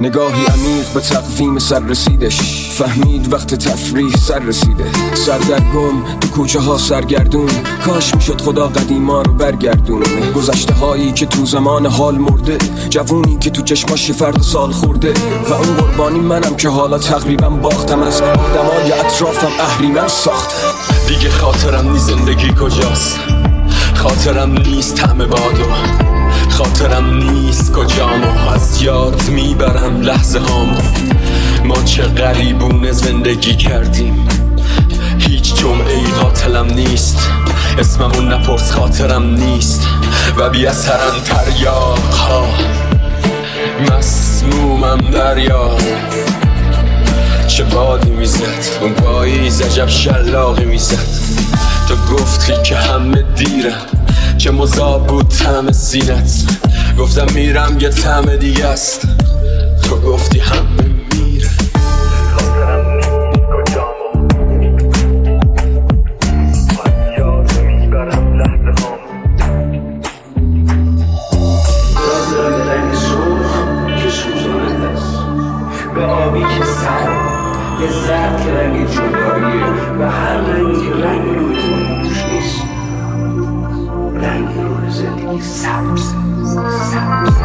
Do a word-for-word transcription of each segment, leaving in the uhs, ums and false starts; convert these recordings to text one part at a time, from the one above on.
نگاهی عمیق به تقویم سر رسیدش، فهمید وقت تفریح سر رسیده. سردرگم تو کوچه ها سرگردون، کاش میشد خدا قدیما رو برگردون. گذشته هایی که تو زمان حال مرده، جوونی که تو چشماش فرد سال خورده. و اون قربانی منم که حالا تقریبا باختم، از آدمای اطرافم اهریمن ساختم. دیگه خاطرم نیست زندگی کجاست، خاطرم نیست طعم بادو، خاطرم نیست کجامو از یاد میبرم لحظه هامو. ما چه غریبونه زندگی کردیم، هیچ جمعه ای قاتلم نیست، اسممون نپرس خاطرم نیست. و بی اثرن تریاق ها، مسمومم دریا. چه بادی میزد اون پاییز، عجب شلاقی میزد. تو گفتی که همه دیرم، چه مذاب بود طعم سینت. گفتم میرم یه طعم دیگه است، تو گفتی همه میره. خاطرم نیست کجامو، از یاد میبرم لحظه هامو. دادم رنگ سرخ که سوزاننده است، به آبی که سرد، یه زرد که رنگ جداییه. و هر رنگی رنگ روی زندگیش نیست، رنگ روی زندگی سبز سبز.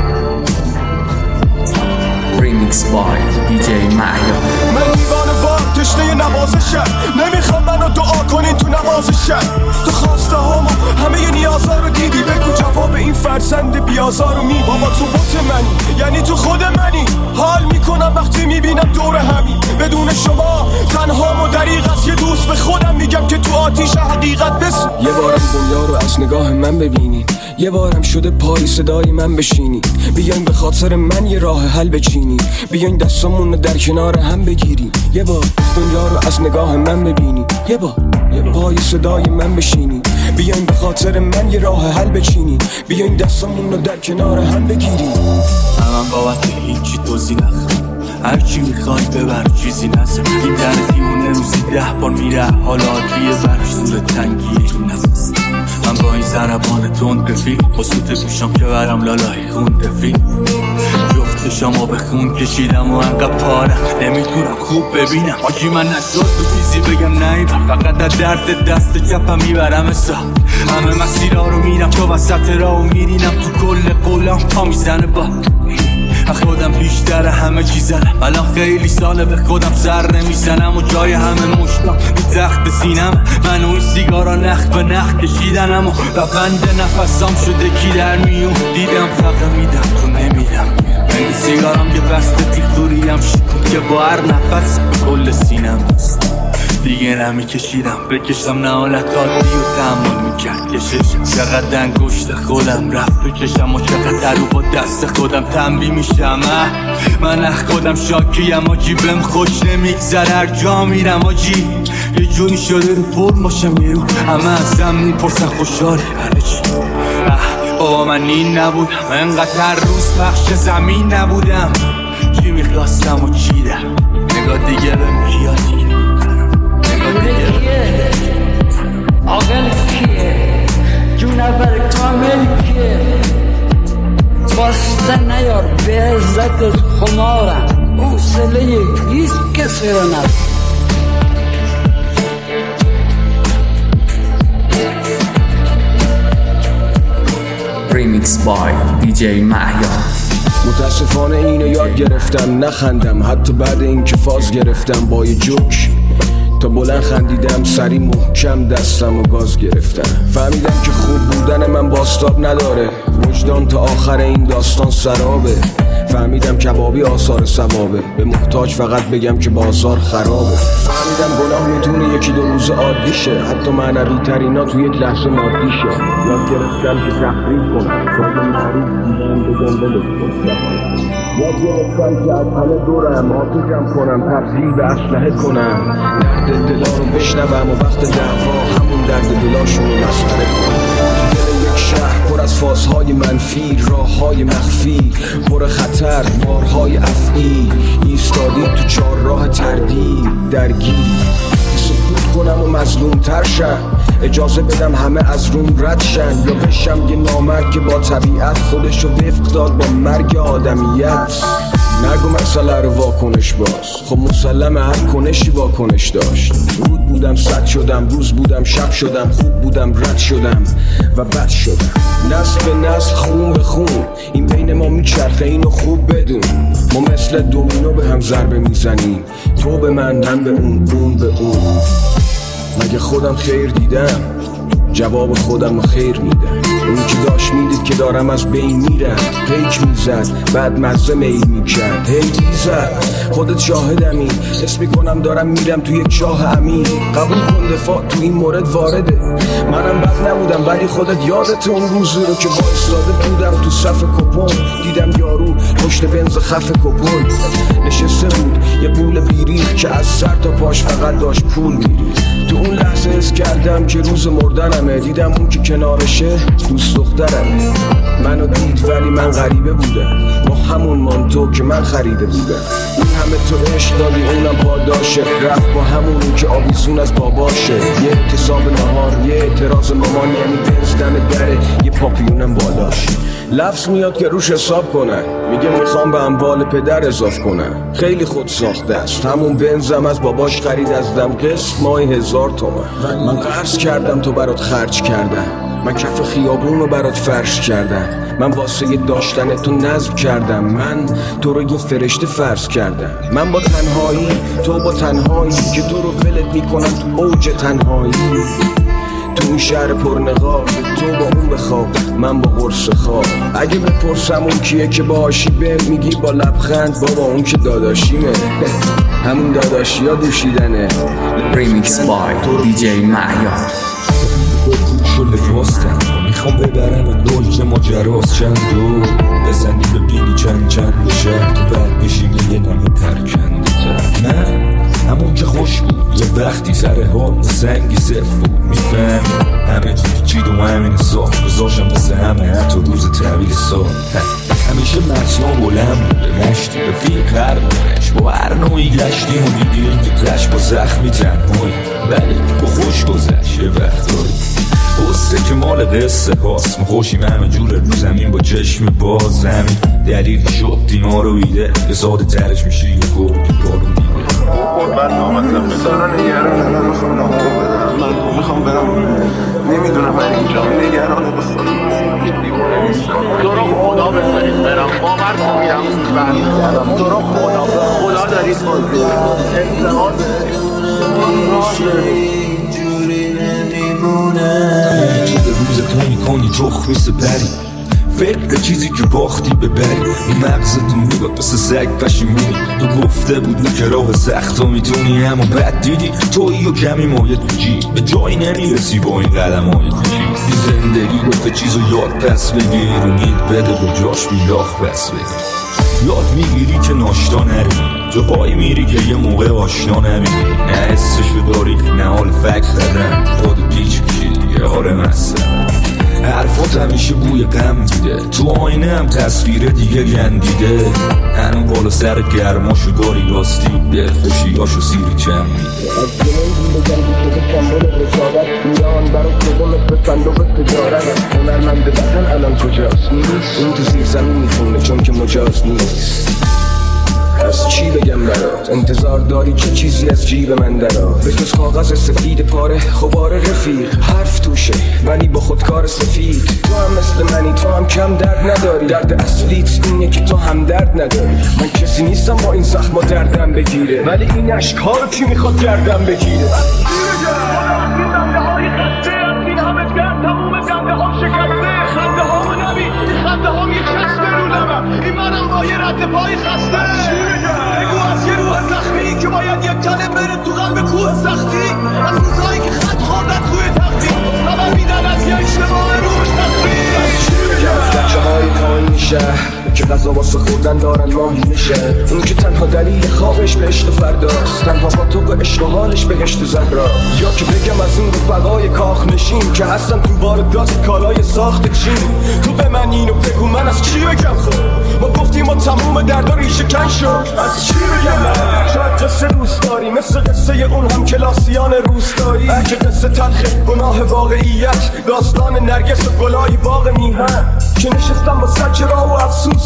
ریمیکس بای دی جی مهیار. من دیوانه وار تشنه نوازشم، نمیخوام منو دعا کنین تو نوازشم. تو خواسته هامو همه نیازا رو دیدی، بگو جواب این فرزند بیازار رو می. بابا تو بوت منی، یعنی تو خود منی. حال میکنم وقتی میبینم دور همین، بدون شما تنهام و دریغ است. یه دوست به خودم میگم که تو آتیش حقیقت بس. یه بارم دنیا رو از نگاه من ببینی، یه بارم شده پای صدای من بشینی. بیاین به خاطر من یه راه حل بچینی، بیاین دستامون رو در کنار هم بگیری. یه بار دنیا رو از نگاه من ببینی، یه بار یه پای صدای من بشینی. بیاین به خاطر من یه راه حل بچینی، بیاین دستامون رو در کنار هم بگیری. من بابت هیچی توضیح نخوام، هرچی میخوای ببر چیزی نزم. این در دیونه روزی ده بار میره، حالا عادیه برش زور تنگیه این نفس. من با این ضربان تند رفیق، خصوص گوشم که برم لالای خون رفیق. جفت شما به خون کشیدم و انقدر پارم نمیتونم خوب ببینم. آجی من نشد تو چیزی بگم نیبر، فقط از درد دست چپم میبرم اسا. همه مسیرها رو میرم تو وسط راه و میرینم تو کل قولم پا میزنه با خودم بیشتر همه چیزنم. الان خیلی ساله به خودم سر نمیزنم و جای همه مشتم رو تخت سینم. من و این سیگارا نخ به نخ کشیدنم و روند نفسام شده کی در میون. دیدم فقط میدم تو نمیدم، این سیگارم یه بسته تیختوریم شکون که با هر نفس به کل سینم است. دیگه نمی کشیدم بکشم نهالت عادی و تحمل میکرد کشش. چقدر انگشت خودم رفت تو چشم و چقدر رو با دست خودم تنبیه میشم. من اخ خودم شاکیم آجی، بهم خوش نمیگذره هر جا میرم آجی. یه جونی شده رو فرم باشم یه رو، همه ازم میپرسن خوشحالی همه چی. بابا من این نبودم، انقدر هر روز پخش زمین نبودم. چی میخواستم و چیدم، نگاه دیگه بهم کیاتی کیه؟ عاقل کیه؟ جونور کامل کیه؟ باسته نیار به عزت خمارم، حوصله هیچ کسی رو ندارم. ریمیکس بای دی جی مهیار. متاسفانه اینو یاد گرفتم نخندم، حتی بعد این که فاز گرفتم با یه جوک. تا بلند خندیدم سری محکم دستم و گاز گرفتم. فهمیدم که خوب بودن من باستاب نداره، وجدان تا آخر این داستان سرابه. فهمیدم کبابی آثار ثوابه، به محتاج فقط بگم که بازار خرابه. فهمیدم گناه میتونه یکی دو روز عادی شه، حتی معنوی ترینا تو یک لحظه مادی شه. یاد گرفتم که تخریب کنم، تا معروف دیدم به دنبال کنم. یاد گرفتم که از همه دورم آتیشم کنم، تبدیل به اسلحه کنم. درد دلا رو بشنوم و وقت دعوا همون درد دلاشون رو مسخره کنم. یک شهر پر از فازهای منفی، راههای مخفی پر خطر، بارهای افعی. ایستادی تو چار راه تردید درگیری، سکوت کنم و مظلوم تر شم. اجازه بدم همه از روم رد شن، یا بشم یه نامرد که با طبیعت خودشو وفق داد با مرگ آدمیت. نگو مسئله رو واکنش باز، خب مسلم هر کنشی واکنش داشت. رود بودم صد شدم، روز بودم شب شدم، خوب بودم رد شدم و بد شدم. نسل به نسل خون به خون این بین ما میچرخه، اینو خوب بدون. ما مثل دومینو به هم ضربه میزنیم، تو به من، من به اون، اون به اون. مگه خودم خیر دیدم؟ جواب خودم رو خیر میدم. اون که داشت میدید که دارم از بین میرم، پیک میزد بعد مزه میل میکرد، هی میزد خودت شاهدمی، حس میکنم دارم میرم توی یک چاه عمیق. قبول کن دفاع تو این مورد وارده، منم بد نبودم ولی خودت یادت اون روزی رو که با ایستاده بودم تو صف کپون، دیدم یارو پشت بنز خف کپون نشسته بود، یه پول بیریخ که از سر تا پاش فقط داشت پول میریخ. تو اون لحظه حس کردم که روز مردنمه، دیدم اون که کنارشه دوست دخترمه. منو دید ولی من غریبه بودم، با همون مانتو که من خریده بودم. این همه تو عشق دادی اونم پاداشه، رفت با همون که آویزون از باباشه. یه اعتصاب نهار، یه اعتراض مامان، یعنی بنز دم دره، یه پاپیونم بالاش. لفظ میاد که روش حساب کنن، میگه میخوام به اموال پدر اضاف کنن. خیلی خود ساخته است، همون بنزم از باباش خرید از دم، قسط ماهی هزار تومن. من قرض کردم تو برات خرج کردم، من کف خیابون رو برات فرش کردم، من واسه داشتن تو نذر کردم، من تو رو یه فرشته فرض کردم. من با تنهایی، تو با تنهایی که تو رو ولت میکنم تو اوج تنهایی. تو این شهر پرنقاب، تو با اون بخواب، من با قرص خواب. اگه بپرسم اون کیه که باهاشی به میگی با لبخند بابا اون که داداشیمه. همون داداشی ها دوشیدنه. ریمیکس بای دی جی مهیار. شو لباستم میخوام ببرم دوج ماجراست، چند دو بزنی ببینی چند چند بشه تو بعد بشی یه نمه پرکنده تر. نه همون که خوش بود یه وقتی سر ها سنگی صف بود، میفهمی همه چی چید و همین حساب گذاشم بسه همه حتی روز تحویل سال. همیشه مرسنا بلند بوده، مشتی رفیق هر بونش با هر نوعی گشتیم و دیدیم که تش با زخمی تنهایی، ولی با خوش گذشت یه وقتایی. قصه که مال قصه هاست، ما خوشیم همه جور رو زمین با چشم باز. همین دلیل شد دیما رو ایده به ساده ترش میشه یه گرد بارون دیده. من نامتم بسارا نگرانه، من میخوام نامو بدم، من میخوام برم، نمیدونم من اینجا نگرانه به خودم. تو رو خدا بذارید برم، باور کن میرم برمیگردم. تو رو خدا خدا دارید بازی انتقال تو روز تو میکنی تخمی سپری، فکر چیزی که باختی ببری. مغزت میگه پس سگ پشیمونی، تو گفته بود که راه سخت و میتونی، اما بد دیدی تویی و کمی مایه تو جی، به جایی نمیرسی با این قدم های تو جی. زندگی گفته چیزو یاد پس بگیر، امید بده به جاش میلاخ پس بگیر. یاد میگیری که ناشتا نری، جاهایی میری که یه موقع آشنا نمیری. نه حسشو داری نه حال فکر زدن، خود پیچ میشی دیگه آره مثلا. حرفات همیشه بوی غم میده، تو آینه هم تصویر دیگه گندیده. هنو بالا سر گرماشو داری راستی، دلخوشیاشو سیری چم میده. از جنون بگم بیشتر کمبل رسالت میان برای کدوم به صندوق تجارت. هنرمند بدن الان کجاست؟ نیست اون تو زیر زمین میخونه چون که مجاز نیست. از چی بگم برات؟ انتظار داری چه چیزی از جیب من درات؟ به جز کاغذ سفید پاره خبار رفیق، حرف توشه ولی با خودکار سفید. تو هم مثل منی، تو هم کم درد نداری، درد اصلیت اینه که تو هم درد نداری. من کسی نیستم با این زخما دردم بگیره، ولی این عشق ها رو کی میخواد گردم بگیره؟ این منم با یه رد پای خسته، بگو از یه روح زخمی که باید یک تنه بره تو قلب کوه سختی، از روزهایی که خط خوردن توی تختی خبر میدن از یه اشتباه روش تختی. بچه های پایین شهر که غذا واسه خوردن دارن ماهی میشه، اون که تنها دلیل خوابش به عشق فرداست، تنها با تو و عشق و حالش بهشت زهرا. یا که بگم از اون رفقای کاخ نشین که هستن تو واردات کالای ساخت چین. تو به من اینو بگو من از چی بگم؟ خب ما گفتیم ما تموم دردا ریشه کن شد، از چی بگم من؟ شاید قصه دوست داری مثل قصه اون هم کلاسیان روستایی. اگه قصه تلخه گناه واقعیت، داستان نرگس و گلای باغ میهن که نشستم با سک راه و افسوس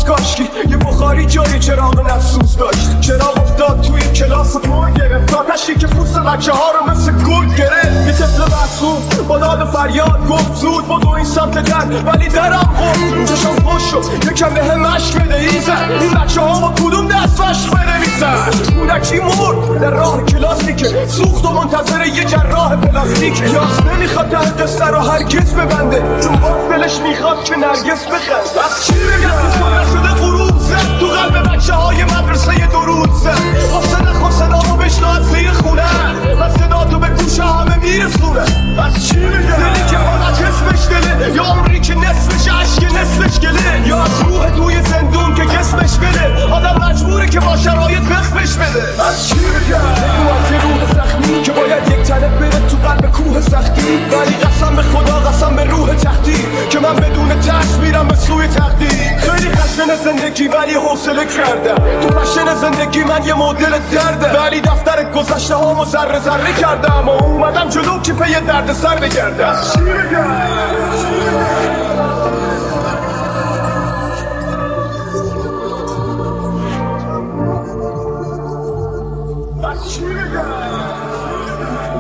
روز کاشکی یه بخاری جای چراغ نفسوس داشت. چراغ افتاد توی کلاس دور گرفت، آتشی که پوست بچه ها رو مثل گرگ گرفت. یه طفل معصوم با داد و فریاد گفت زود بدو این سمت در، ولی درم خورد چشم خوش شد. یکم به هم مشک بده ایزن، این بچه ها با کدوم دست مشک بده میزن. کودکی مرد در راه کلاسی که سوخت و منتظر یه جراح پلاستیک. یاس نمیخواد ته قصه رو هرگز ببنده، چون باز دلش میخواد که نرگس بخند. از چی بگم که سنه شده غروب زد تو قلب بچه های مدرسه درود زد. حسن نخوا صدا رو بشناد زیر خونه و صدا تو به گوش همه میرسونه. از چی بگم دلی که حالت اسمش دله، یا عمری که نصفش عشق نصفش گله، یا از روح توی زندون که جسمش بده آدم مجبوره که با شرایط بخفش بده. از چی بگم بگو از یه روح زخمی که باید یک تنه بره تو قلب کوه سختی، ولی قسم به خدا قسم به روح تختی که من بدون ترس میرم به سوی تقدیر. خیلی خشن زندگی ولی حوصله کردم، تو فشن زندگی من یه مدل درده، ولی دفتر گذشته هامو ذره ذره کردم و اومدم جلو که پی درد سر بگردم. از چی بگم از چی بگم